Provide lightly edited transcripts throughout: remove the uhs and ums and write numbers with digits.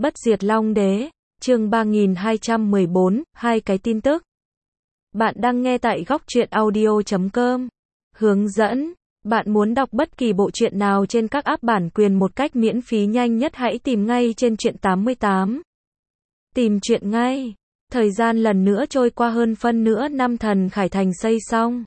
Bất diệt Long Đế, chương 3214, hai cái tin tức. Bạn đang nghe tại góc truyện audio.com. Hướng dẫn, bạn muốn đọc bất kỳ bộ truyện nào trên các app bản quyền một cách miễn phí nhanh nhất hãy tìm ngay trên truyện 88. Tìm truyện ngay. Thời gian lần nữa trôi qua hơn phân nửa năm thần Khải Thành xây xong.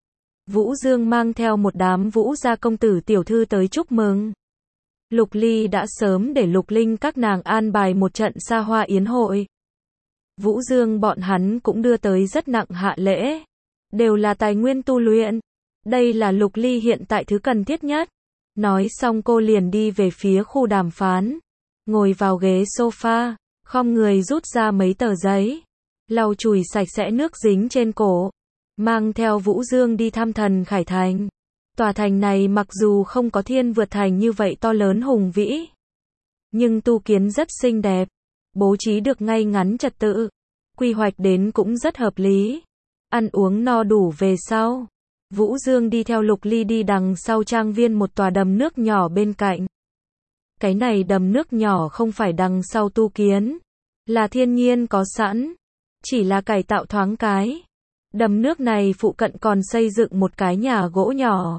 Vũ Dương mang theo một đám Vũ gia công tử tiểu thư tới chúc mừng. Lục Ly đã sớm để Lục Linh các nàng an bài một trận xa hoa yến hội. Vũ Dương bọn hắn cũng đưa tới rất nặng hạ lễ. Đều là tài nguyên tu luyện. Đây là Lục Ly hiện tại thứ cần thiết nhất. Nói xong cô liền đi về phía khu đàm phán. Ngồi vào ghế sofa, khom người rút ra mấy tờ giấy. Lau chùi sạch sẽ nước dính trên cổ. Mang theo Vũ Dương đi thăm thần Khải Thành. Tòa thành này mặc dù không có Thiên Vượt Thành như vậy to lớn hùng vĩ, nhưng tu kiến rất xinh đẹp, bố trí được ngay ngắn trật tự, quy hoạch đến cũng rất hợp lý. Ăn uống no đủ về sau, Vũ Dương đi theo Lục Ly đi đằng sau trang viên một tòa đầm nước nhỏ bên cạnh. Cái này đầm nước nhỏ không phải đằng sau tu kiến, là thiên nhiên có sẵn, chỉ là cải tạo thoáng cái. Đầm nước này phụ cận còn xây dựng một cái nhà gỗ nhỏ.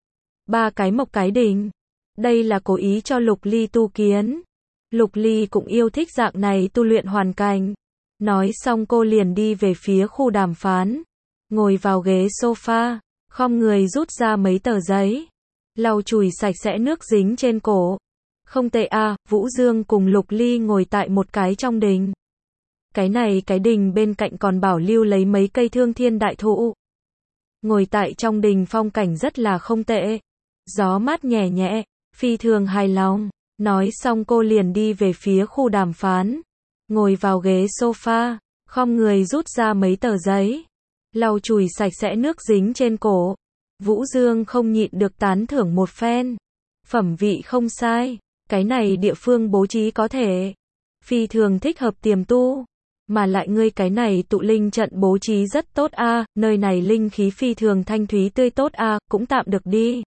3 cái mộc cái đình. Đây là cố ý cho Lục Ly tu kiến. Lục Ly cũng yêu thích dạng này tu luyện hoàn cảnh. Nói xong cô liền đi về phía khu đàm phán. Ngồi vào ghế sofa, khom người rút ra mấy tờ giấy. Lau chùi sạch sẽ nước dính trên cổ. Không tệ à, Vũ Dương cùng Lục Ly ngồi tại một cái trong đình. Cái này cái đình bên cạnh còn bảo lưu lấy mấy cây thương thiên đại thụ. Ngồi tại trong đình phong cảnh rất là không tệ. Gió mát nhẹ nhẹ, phi thường hài lòng. Nói xong cô liền đi về phía khu đàm phán. Ngồi vào ghế sofa, khom người rút ra mấy tờ giấy. Lau chùi sạch sẽ nước dính trên cổ. Vũ Dương không nhịn được tán thưởng một phen. Phẩm vị không sai, cái này địa phương bố trí có thể. Phi thường thích hợp tiềm tu. Mà lại ngươi cái này tụ linh trận bố trí rất tốt a, nơi này linh khí phi thường thanh thúy tươi tốt a, cũng tạm được đi.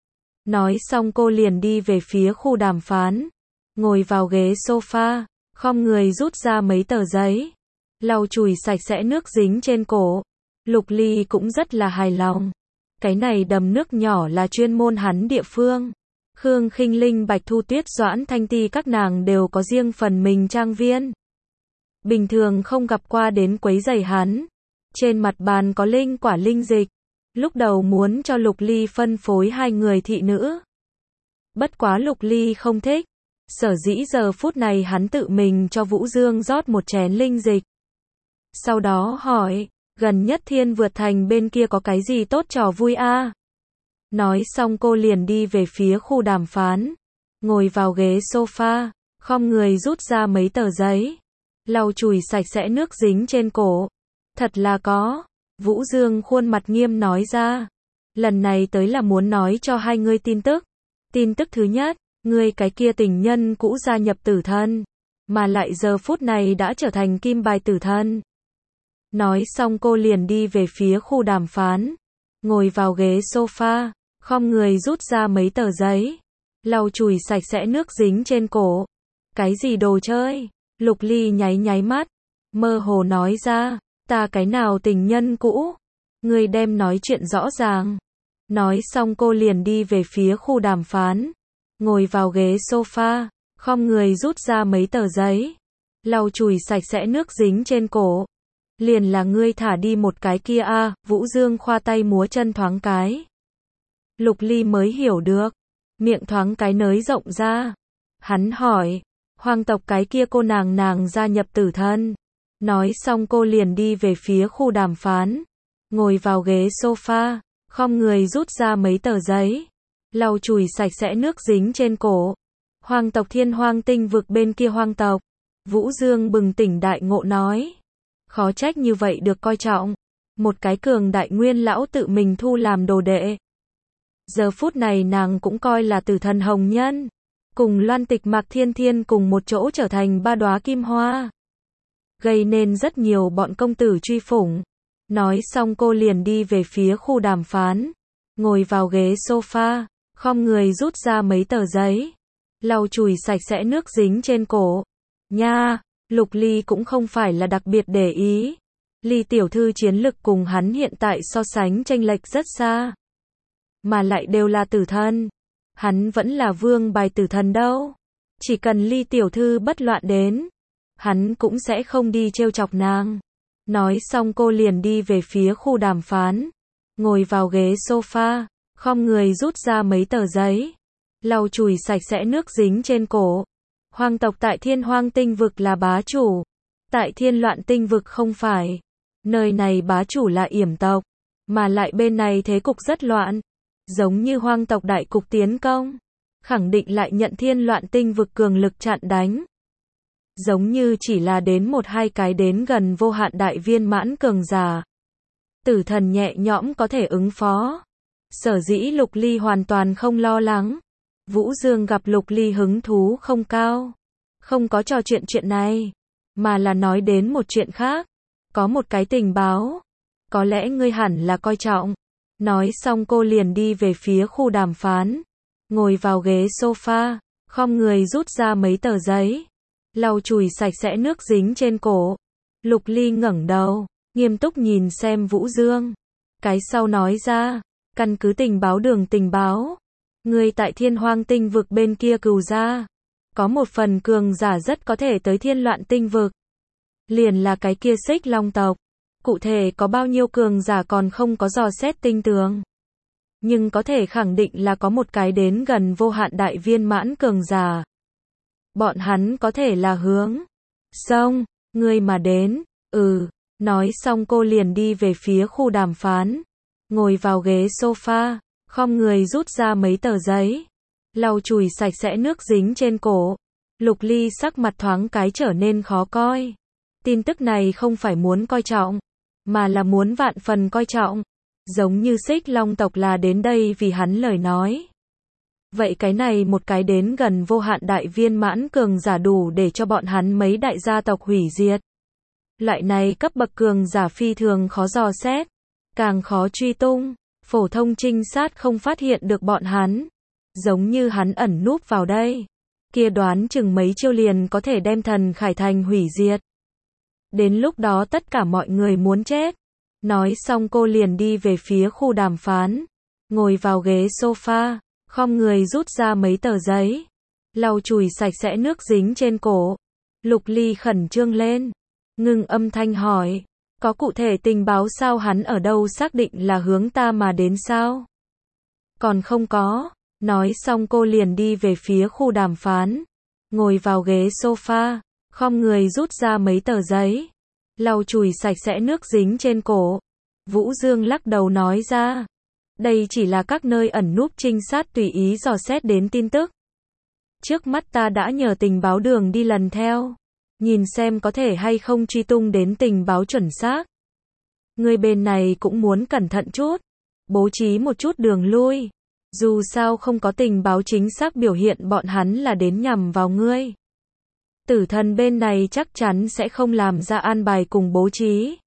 Nói xong cô liền đi về phía khu đàm phán. Ngồi vào ghế sofa, khom người rút ra mấy tờ giấy. Lau chùi sạch sẽ nước dính trên cổ. Lục Ly cũng rất là hài lòng. Cái này đầm nước nhỏ là chuyên môn hắn địa phương. Khương Khinh Linh, Bạch Thu Tuyết, Doãn Thanh Ti các nàng đều có riêng phần mình trang viên. Bình thường không gặp qua đến quấy rầy hắn. Trên mặt bàn có linh quả linh dịch. Lúc đầu muốn cho Lục Ly phân phối 2 người thị nữ. Bất quá Lục Ly không thích. Sở dĩ giờ phút này hắn tự mình cho Vũ Dương rót một chén linh dịch. Sau đó hỏi, gần nhất Thiên Vượt Thành bên kia có cái gì tốt trò vui a? Nói xong cô liền đi về phía khu đàm phán. Ngồi vào ghế sofa, khom người rút ra mấy tờ giấy. Lau chùi sạch sẽ nước dính trên cổ. Thật là có. Vũ Dương khuôn mặt nghiêm nói ra. Lần này tới là muốn nói cho 2 ngươi tin tức. Tin tức thứ nhất, ngươi cái kia tình nhân cũ gia nhập tử thân. Mà lại giờ phút này đã trở thành kim bài tử thân. Nói xong cô liền đi về phía khu đàm phán. Ngồi vào ghế sofa, khom người rút ra mấy tờ giấy. Lau chùi sạch sẽ nước dính trên cổ. Cái gì đồ chơi? Lục Ly nháy nháy mắt. Mơ hồ nói ra. Ta cái nào tình nhân cũ? Ngươi đem nói chuyện rõ ràng. Nói xong cô liền đi về phía khu đàm phán. Ngồi vào ghế sofa, khom người rút ra mấy tờ giấy. Lau chùi sạch sẽ nước dính trên cổ. Liền là ngươi thả đi một cái kia a, Vũ Dương khoa tay múa chân thoáng cái. Lục Ly mới hiểu được. Miệng thoáng cái nới rộng ra. Hắn hỏi, hoàng tộc cái kia cô nàng gia nhập tử thân. Nói xong cô liền đi về phía khu đàm phán. Ngồi vào ghế sofa, khom người rút ra mấy tờ giấy. Lau chùi sạch sẽ nước dính trên cổ. Hoàng tộc Thiên Hoang tinh vực bên kia hoàng tộc. Vũ Dương bừng tỉnh đại ngộ nói. Khó trách như vậy được coi trọng. Một cái cường đại nguyên lão tự mình thu làm đồ đệ. Giờ phút này nàng cũng coi là tử thần hồng nhân. Cùng Loan Tịch Mạc Thiên Thiên cùng một chỗ trở thành 3 đóa kim hoa. Gây nên rất nhiều bọn công tử truy phủng. Nói xong cô liền đi về phía khu đàm phán. Ngồi vào ghế sofa, khom người rút ra mấy tờ giấy. Lau chùi sạch sẽ nước dính trên cổ. Nha, Lục Ly cũng không phải là đặc biệt để ý. Ly tiểu thư chiến lực cùng hắn hiện tại so sánh chênh lệch rất xa. Mà lại đều là tử thần. Hắn vẫn là vương bài tử thần đâu. Chỉ cần Ly tiểu thư bất loạn đến, hắn cũng sẽ không đi trêu chọc nàng. Nói xong cô liền đi về phía khu đàm phán. Ngồi vào ghế sofa, khom người rút ra mấy tờ giấy. Lau chùi sạch sẽ nước dính trên cổ. Hoàng tộc tại Thiên Hoang tinh vực là bá chủ. Tại Thiên Loạn tinh vực không phải. Nơi này bá chủ là Yểm tộc. Mà lại bên này thế cục rất loạn. Giống như Hoang tộc đại cục tiến công. Khẳng định lại nhận Thiên Loạn tinh vực cường lực chặn đánh. Giống như chỉ là đến một hai cái đến gần vô hạn đại viên mãn cường giả. Tử thần nhẹ nhõm có thể ứng phó. Sở dĩ Lục Ly hoàn toàn không lo lắng. Vũ Dương gặp Lục Ly hứng thú không cao. Không có trò chuyện này. Mà là nói đến một chuyện khác. Có một cái tình báo. Có lẽ ngươi hẳn là coi trọng. Nói xong cô liền đi về phía khu đàm phán. Ngồi vào ghế sofa. Khom người rút ra mấy tờ giấy. Lau chùi sạch sẽ nước dính trên cổ. Lục Ly ngẩng đầu. Nghiêm túc nhìn xem Vũ Dương. Cái sau nói ra. Căn cứ tình báo. Người tại Thiên Hoang tinh vực bên kia cừu ra. Có một phần cường giả rất có thể tới Thiên Loạn tinh vực. Liền là cái kia Xích Long tộc. Cụ thể có bao nhiêu cường giả còn không có dò xét tinh tường. Nhưng có thể khẳng định là có một cái đến gần vô hạn đại viên mãn cường giả. Bọn hắn có thể là hướng. Xong, ngươi mà đến. Nói xong cô liền đi về phía khu đàm phán. Ngồi vào ghế sofa. Khom người rút ra mấy tờ giấy. Lau chùi sạch sẽ nước dính trên cổ. Lục Ly sắc mặt thoáng cái trở nên khó coi. Tin tức này không phải muốn coi trọng, mà là muốn vạn phần coi trọng. Giống như Xích Long tộc là đến đây vì hắn lời nói. Vậy cái này một cái đến gần vô hạn đại viên mãn cường giả đủ để cho bọn hắn mấy đại gia tộc hủy diệt. Loại này cấp bậc cường giả phi thường khó dò xét, càng khó truy tung. Phổ thông trinh sát không phát hiện được bọn hắn. Giống như hắn ẩn núp vào đây. Kia đoán chừng mấy chiêu liền có thể đem thần Khải Thành hủy diệt. Đến lúc đó tất cả mọi người muốn chết. Nói xong cô liền đi về phía khu đàm phán. Ngồi vào ghế sofa. Khom người rút ra mấy tờ giấy. Lau chùi sạch sẽ nước dính trên cổ. Lục Ly khẩn trương lên. Ngưng âm thanh hỏi. Có cụ thể tình báo sao, hắn ở đâu xác định là hướng ta mà đến sao? Còn không có. Nói xong cô liền đi về phía khu đàm phán. Ngồi vào ghế sofa. Khom người rút ra mấy tờ giấy. Lau chùi sạch sẽ nước dính trên cổ. Vũ Dương lắc đầu nói ra. Đây chỉ là các nơi ẩn núp trinh sát tùy ý dò xét đến tin tức. Trước mắt ta đã nhờ tình báo đường đi lần theo. Nhìn xem có thể hay không truy tung đến tình báo chuẩn xác. Người bên này cũng muốn cẩn thận chút. Bố trí một chút đường lui. Dù sao không có tình báo chính xác biểu hiện bọn hắn là đến nhằm vào ngươi. Tử thần bên này chắc chắn sẽ không làm ra an bài cùng bố trí.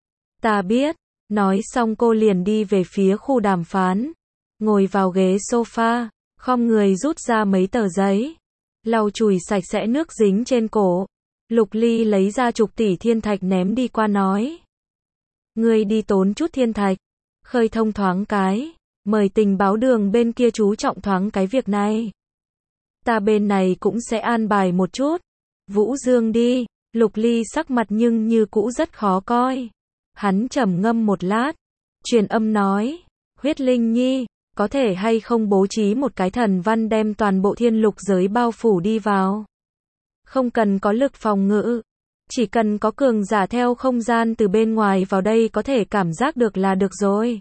Ta biết. Nói xong cô liền đi về phía khu đàm phán. Ngồi vào ghế sofa. Khom người rút ra mấy tờ giấy. Lau chùi sạch sẽ nước dính trên cổ. Lục Ly lấy ra chục tỷ thiên thạch ném đi qua nói. Ngươi đi tốn chút thiên thạch. Khơi thông thoáng cái. Mời tình báo đường bên kia chú trọng thoáng cái việc này. Ta bên này cũng sẽ an bài một chút. Vũ Dương đi. Lục Ly sắc mặt nhưng như cũ rất khó coi. Hắn trầm ngâm một lát. Truyền âm nói. Huyết Linh Nhi, có thể hay không bố trí một cái thần văn đem toàn bộ thiên lục giới bao phủ đi vào. Không cần có lực phòng ngự. Chỉ cần có cường giả theo không gian từ bên ngoài vào đây có thể cảm giác được là được rồi.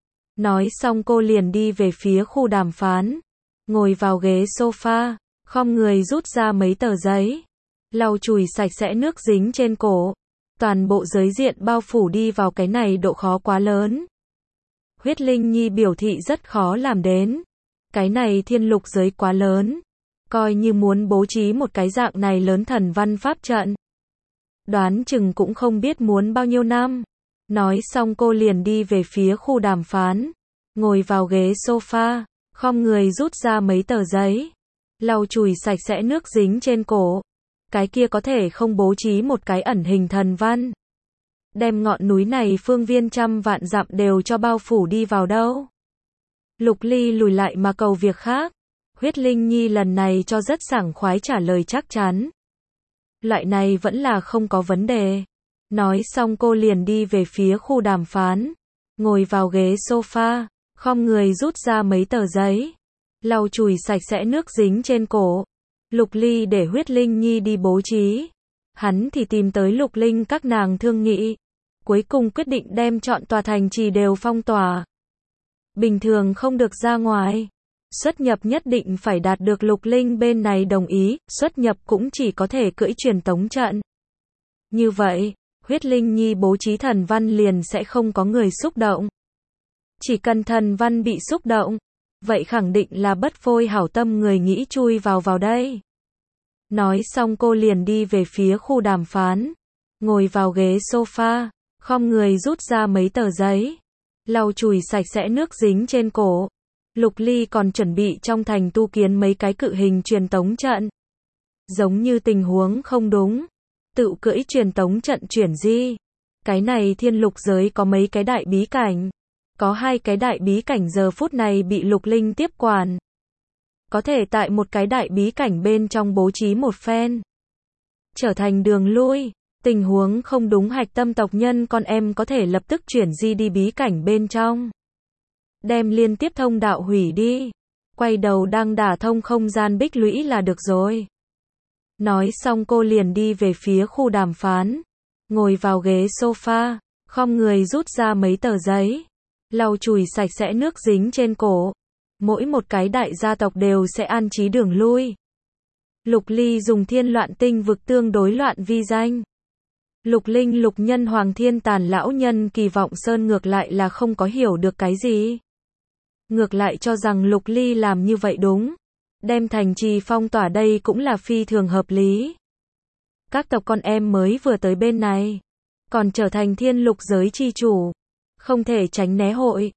Nói xong cô liền đi về phía khu đàm phán. Ngồi vào ghế sofa. Khom người rút ra mấy tờ giấy. Lau chùi sạch sẽ nước dính trên cổ. Toàn bộ giới diện bao phủ đi vào cái này độ khó quá lớn. Huyết Linh Nhi biểu thị rất khó làm đến. Cái này thiên lục giới quá lớn. Coi như muốn bố trí một cái dạng này lớn thần văn pháp trận. Đoán chừng cũng không biết muốn bao nhiêu năm. Nói xong cô liền đi về phía khu đàm phán. Ngồi vào ghế sofa. Khom người rút ra mấy tờ giấy. Lau chùi sạch sẽ nước dính trên cổ. cái kia có thể không bố trí một cái ẩn hình thần văn. Đem ngọn núi này phương viên trăm vạn dặm đều cho bao phủ đi vào đâu. Lục Ly lùi lại mà cầu việc khác. Huyết Linh Nhi lần này cho rất sảng khoái trả lời chắc chắn. Loại này vẫn là không có vấn đề. Nói xong cô liền đi về phía khu đàm phán. Ngồi vào ghế sofa, khom người rút ra mấy tờ giấy. Lau chùi sạch sẽ nước dính trên cổ. Lục Ly để Huyết Linh Nhi đi bố trí. Hắn thì tìm tới Lục Linh các nàng thương nghị. Cuối cùng quyết định đem chọn tòa thành trì đều phong tỏa. Bình thường không được ra ngoài. Xuất nhập nhất định phải đạt được Lục Linh bên này đồng ý, xuất nhập cũng chỉ có thể cưỡi truyền tống trận. Như vậy, Huyết Linh Nhi bố trí thần văn liền sẽ không có người xúc động. Chỉ cần thần văn bị xúc động, vậy khẳng định là bất phôi hảo tâm người nghĩ chui vào đây. Nói xong cô liền đi về phía khu đàm phán. Ngồi vào ghế sofa, khom người rút ra mấy tờ giấy. Lau chùi sạch sẽ nước dính trên cổ. Lục Ly còn chuẩn bị trong thành tu kiến mấy cái cự hình truyền tống trận. Giống như tình huống không đúng, tự cưỡi truyền tống trận chuyển di. Cái này thiên lục giới có mấy cái đại bí cảnh. Có 2 cái đại bí cảnh giờ phút này bị Lục Linh tiếp quản. Có thể tại một cái đại bí cảnh bên trong bố trí một phen. Trở thành đường lui. Tình huống không đúng hạch tâm tộc nhân con em có thể lập tức chuyển di đi bí cảnh bên trong. Đem liên tiếp thông đạo hủy đi. Quay đầu đang đả thông không gian bích lũy là được rồi. Nói xong cô liền đi về phía khu đàm phán. Ngồi vào ghế sofa, khom người rút ra mấy tờ giấy. Lau chùi sạch sẽ nước dính trên cổ. Mỗi một cái đại gia tộc đều sẽ an trí đường lui. Lục Ly dùng thiên loạn tinh vực tương đối loạn vi danh. Lục Linh Lục Nhân Hoàng Thiên Tàn lão nhân Kỳ Vọng Sơn ngược lại là không có hiểu được cái gì. Ngược lại cho rằng Lục Ly làm như vậy đúng. Đem thành trì phong tỏa đây cũng là phi thường hợp lý. Các tộc con em mới vừa tới bên này, còn trở thành thiên lục giới chi chủ. Không thể tránh né hội.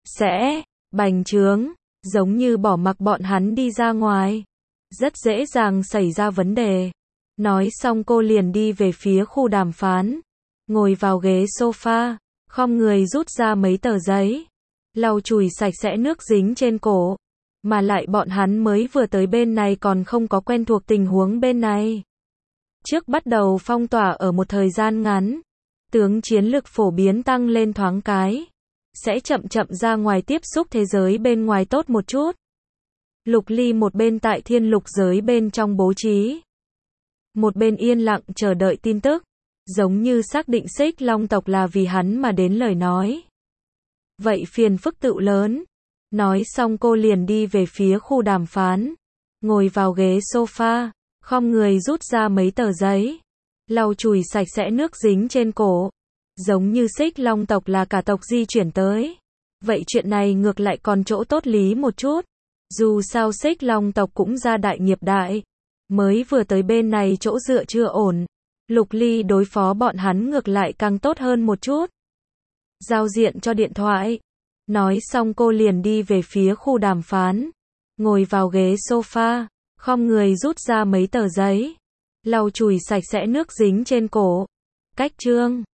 Sẽ bành trướng, giống như bỏ mặc bọn hắn đi ra ngoài. Rất dễ dàng xảy ra vấn đề. Nói xong cô liền đi về phía khu đàm phán. Ngồi vào ghế sofa, khom người rút ra mấy tờ giấy. Lau chùi sạch sẽ nước dính trên cổ. Mà lại bọn hắn mới vừa tới bên này còn không có quen thuộc tình huống bên này. Trước bắt đầu phong tỏa ở một thời gian ngắn. Tướng chiến lực phổ biến tăng lên thoáng cái. Sẽ chậm chậm ra ngoài tiếp xúc thế giới bên ngoài tốt một chút. Lục Ly một bên tại thiên lục giới bên trong bố trí. Một bên yên lặng chờ đợi tin tức. Giống như xác định Xích Long tộc là vì hắn mà đến lời nói. Vậy phiền phức tựu lớn. Nói xong cô liền đi về phía khu đàm phán. Ngồi vào ghế sofa, khom người rút ra mấy tờ giấy. Lau chùi sạch sẽ nước dính trên cổ. Giống như Xích Long tộc là cả tộc di chuyển tới. Vậy chuyện này ngược lại còn chỗ tốt lý một chút. Dù sao Xích Long tộc cũng ra đại nghiệp đại. Mới vừa tới bên này chỗ dựa chưa ổn. Lục Ly đối phó bọn hắn ngược lại càng tốt hơn một chút. Giao diện cho điện thoại. Nói xong cô liền đi về phía khu đàm phán. Ngồi vào ghế sofa, khom người rút ra mấy tờ giấy. Lau chùi sạch sẽ nước dính trên cổ. Cách chương